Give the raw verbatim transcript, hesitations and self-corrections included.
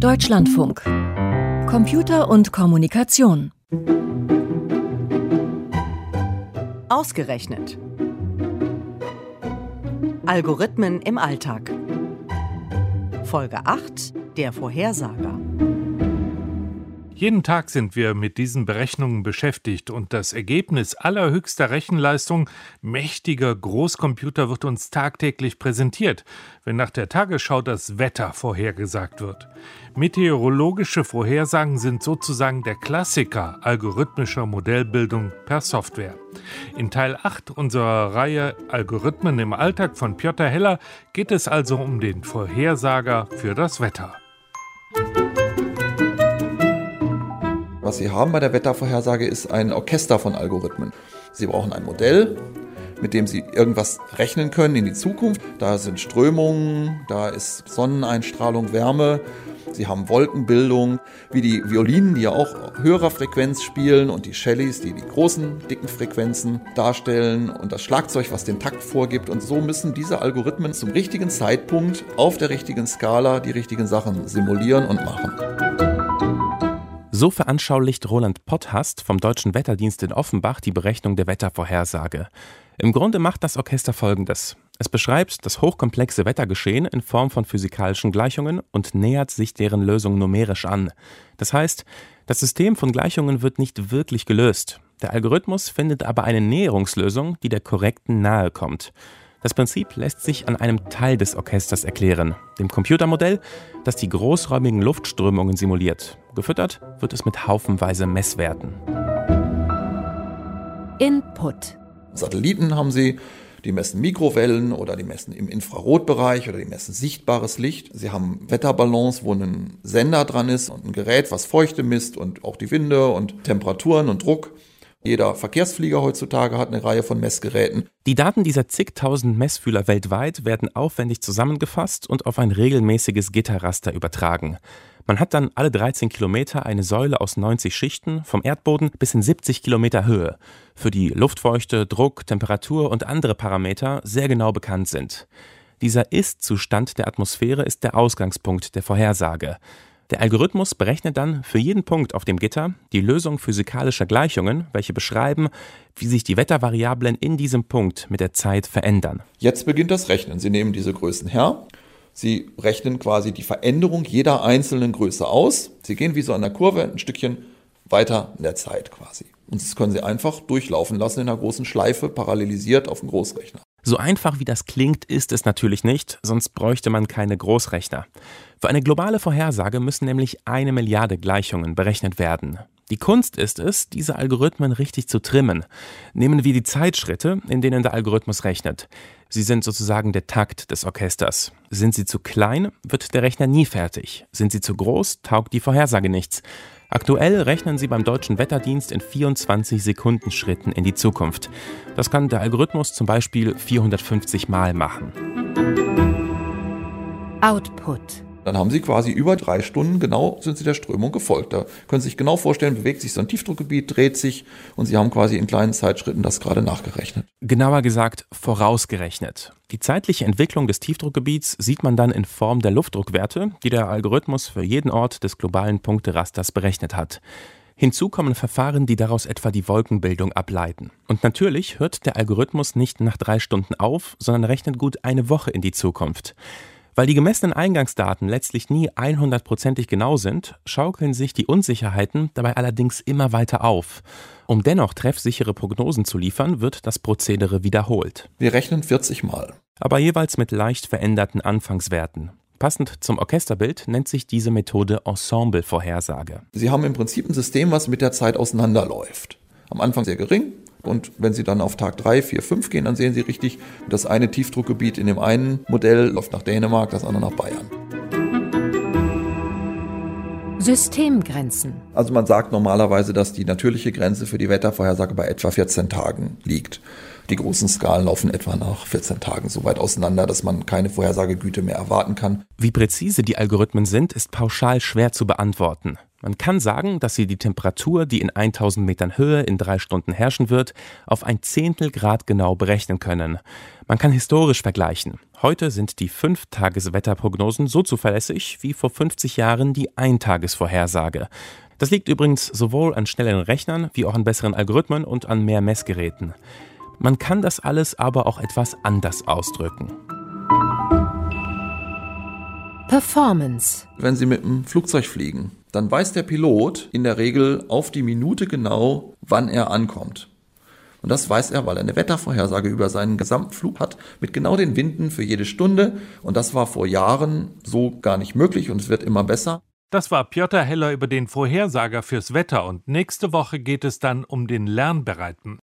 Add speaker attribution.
Speaker 1: Deutschlandfunk. Computer und Kommunikation.
Speaker 2: Ausgerechnet. Algorithmen im Alltag. Folge acht: Der Vorhersager.
Speaker 3: Jeden Tag sind wir mit diesen Berechnungen beschäftigt und das Ergebnis allerhöchster Rechenleistung mächtiger Großcomputer wird uns tagtäglich präsentiert, wenn nach der Tagesschau das Wetter vorhergesagt wird. Meteorologische Vorhersagen sind sozusagen der Klassiker algorithmischer Modellbildung per Software. In Teil acht unserer Reihe Algorithmen im Alltag von Piotr Heller geht es also um den Vorhersager für das Wetter.
Speaker 4: Was Sie haben bei der Wettervorhersage ist ein Orchester von Algorithmen. Sie brauchen ein Modell, mit dem Sie irgendwas rechnen können in die Zukunft. Da sind Strömungen, da ist Sonneneinstrahlung, Wärme. Sie haben Wolkenbildung, wie die Violinen, die ja auch höherer Frequenz spielen, und die Cellys, die die großen, dicken Frequenzen darstellen, und das Schlagzeug, was den Takt vorgibt. Und so müssen diese Algorithmen zum richtigen Zeitpunkt auf der richtigen Skala die richtigen Sachen simulieren und machen.
Speaker 5: So veranschaulicht Roland Potthast vom Deutschen Wetterdienst in Offenbach die Berechnung der Wettervorhersage. Im Grunde macht das Orchester Folgendes. Es beschreibt das hochkomplexe Wettergeschehen in Form von physikalischen Gleichungen und nähert sich deren Lösung numerisch an. Das heißt, das System von Gleichungen wird nicht wirklich gelöst. Der Algorithmus findet aber eine Näherungslösung, die der korrekten nahe kommt. Das Prinzip lässt sich an einem Teil des Orchesters erklären, dem Computermodell, das die großräumigen Luftströmungen simuliert. Gefüttert wird es mit haufenweise Messwerten.
Speaker 1: Input.
Speaker 4: Satelliten haben Sie, die messen Mikrowellen oder die messen im Infrarotbereich oder die messen sichtbares Licht. Sie haben Wetterballons, wo ein Sender dran ist und ein Gerät, was Feuchte misst und auch die Winde und Temperaturen und Druck. Jeder Verkehrsflieger heutzutage hat eine Reihe von Messgeräten.
Speaker 5: Die Daten dieser zigtausend Messfühler weltweit werden aufwendig zusammengefasst und auf ein regelmäßiges Gitterraster übertragen. Man hat dann alle dreizehn Kilometer eine Säule aus neunzig Schichten, vom Erdboden bis in siebzig Kilometer Höhe, für die Luftfeuchte, Druck, Temperatur und andere Parameter sehr genau bekannt sind. Dieser Ist-Zustand der Atmosphäre ist der Ausgangspunkt der Vorhersage. Der Algorithmus berechnet dann für jeden Punkt auf dem Gitter die Lösung physikalischer Gleichungen, welche beschreiben, wie sich die Wettervariablen in diesem Punkt mit der Zeit verändern.
Speaker 4: Jetzt beginnt das Rechnen. Sie nehmen diese Größen her. Sie rechnen quasi die Veränderung jeder einzelnen Größe aus. Sie gehen wie so an der Kurve ein Stückchen weiter in der Zeit quasi. Und das können Sie einfach durchlaufen lassen in einer großen Schleife, parallelisiert auf dem Großrechner.
Speaker 5: So einfach wie das klingt, ist es natürlich nicht, sonst bräuchte man keine Großrechner. Für eine globale Vorhersage müssen nämlich eine Milliarde Gleichungen berechnet werden. Die Kunst ist es, diese Algorithmen richtig zu trimmen. Nehmen wir die Zeitschritte, in denen der Algorithmus rechnet. Sie sind sozusagen der Takt des Orchesters. Sind sie zu klein, wird der Rechner nie fertig. Sind sie zu groß, taugt die Vorhersage nichts. Aktuell rechnen sie beim Deutschen Wetterdienst in vierundzwanzig Sekunden Schritten in die Zukunft. Das kann der Algorithmus zum Beispiel vierhundertfünfzig Mal machen.
Speaker 1: Output.
Speaker 4: Dann haben Sie quasi über drei Stunden genau sind Sie der Strömung gefolgt. Da können Sie sich genau vorstellen, bewegt sich so ein Tiefdruckgebiet, dreht sich, und Sie haben quasi in kleinen Zeitschritten das gerade nachgerechnet.
Speaker 5: Genauer gesagt, vorausgerechnet. Die zeitliche Entwicklung des Tiefdruckgebiets sieht man dann in Form der Luftdruckwerte, die der Algorithmus für jeden Ort des globalen Punkterasters berechnet hat. Hinzu kommen Verfahren, die daraus etwa die Wolkenbildung ableiten. Und natürlich hört der Algorithmus nicht nach drei Stunden auf, sondern rechnet gut eine Woche in die Zukunft. Weil die gemessenen Eingangsdaten letztlich nie hundertprozentig genau sind, schaukeln sich die Unsicherheiten dabei allerdings immer weiter auf. Um dennoch treffsichere Prognosen zu liefern, wird das Prozedere wiederholt.
Speaker 4: Wir rechnen vierzig Mal.
Speaker 5: Aber jeweils mit leicht veränderten Anfangswerten. Passend zum Orchesterbild nennt sich diese Methode Ensemble-Vorhersage.
Speaker 4: Sie haben im Prinzip ein System, was mit der Zeit auseinanderläuft. Am Anfang sehr gering. Und wenn Sie dann auf Tag drei, vier, fünf gehen, dann sehen Sie richtig, das eine Tiefdruckgebiet in dem einen Modell läuft nach Dänemark, das andere nach Bayern.
Speaker 1: Systemgrenzen.
Speaker 4: Also man sagt normalerweise, dass die natürliche Grenze für die Wettervorhersage bei etwa vierzehn Tagen liegt. Die großen Skalen laufen etwa nach vierzehn Tagen so weit auseinander, dass man keine Vorhersagegüte mehr erwarten kann.
Speaker 5: Wie präzise die Algorithmen sind, ist pauschal schwer zu beantworten. Man kann sagen, dass sie die Temperatur, die in tausend Metern Höhe in drei Stunden herrschen wird, auf ein Zehntel Grad genau berechnen können. Man kann historisch vergleichen. Heute sind die Fünf-Tages-Wetterprognosen so zuverlässig wie vor fünfzig Jahren die Eintagesvorhersage. Das liegt übrigens sowohl an schnellen Rechnern wie auch an besseren Algorithmen und an mehr Messgeräten. Man kann das alles aber auch etwas anders ausdrücken.
Speaker 1: Performance.
Speaker 4: Wenn Sie mit dem Flugzeug fliegen, dann weiß der Pilot in der Regel auf die Minute genau, wann er ankommt. Und das weiß er, weil er eine Wettervorhersage über seinen gesamten Flug hat, mit genau den Winden für jede Stunde. Und das war vor Jahren so gar nicht möglich und es wird immer besser.
Speaker 3: Das war Piotr Heller über den Vorhersager fürs Wetter und nächste Woche geht es dann um den Lernbereiten.